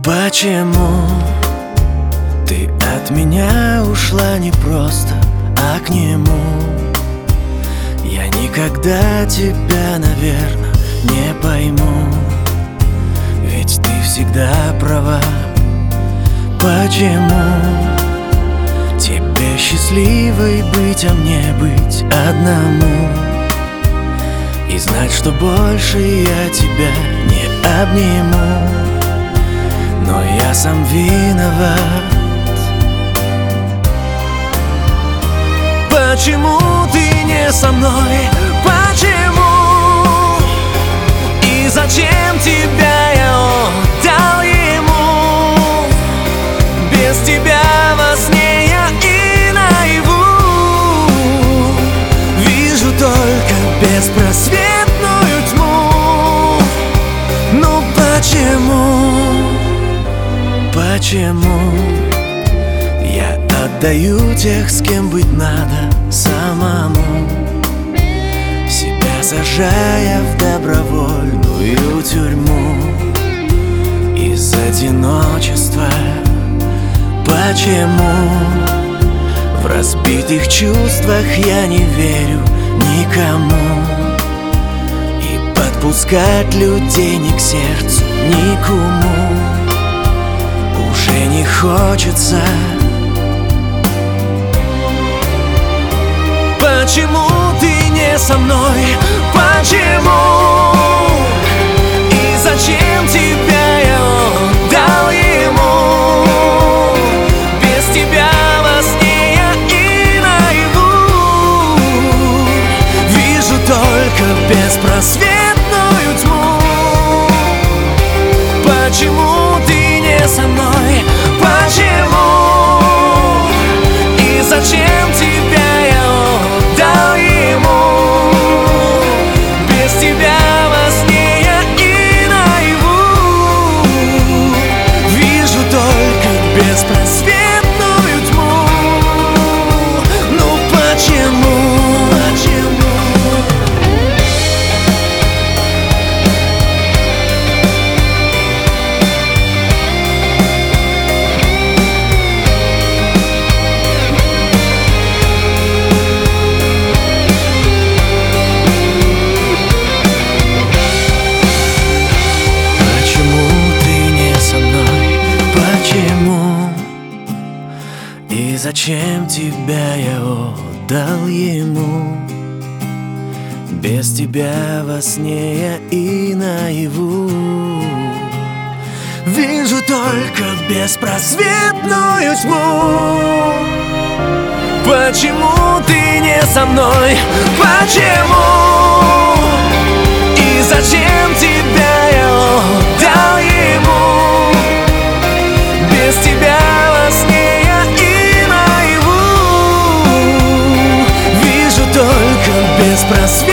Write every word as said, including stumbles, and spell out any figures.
Почему ты от меня ушла не просто, а к нему? Я никогда тебя, наверное, не пойму, ведь ты всегда права. Почему тебе счастливой быть, а мне быть одному? И знать, что больше я тебя не обниму. Но я сам виноват. Почему ты не со мной? Почему? И зачем тебя я отдал ему? Без тебя во сне я и наяву вижу только беспросветную тьму. Ну почему? Почему я отдаю тех, с кем быть надо самому, себя сажая в добровольную тюрьму из одиночества? Почему в разбитых чувствах я не верю никому, и подпускать людей ни к сердцу, ни к уму уже не хочется? Почему ты не со мной? Почему? И зачем тебя я отдал ему? Без тебя во сне я и наяву вижу только беспросветную тьму. Почему ты не со мной? Почему? И зачем тебя я отдал ему? Без тебя во сне я и наяву вижу только беспросветную тьму. Ну почему? Почему? И зачем тебя я отдал ему? Без тебя во сне я и наяву вижу только беспросветную тьму. Почему ты не со мной? Почему? И зачем тебя я отдал ему? Без тебя во сне я и наяву вижу только беспросветную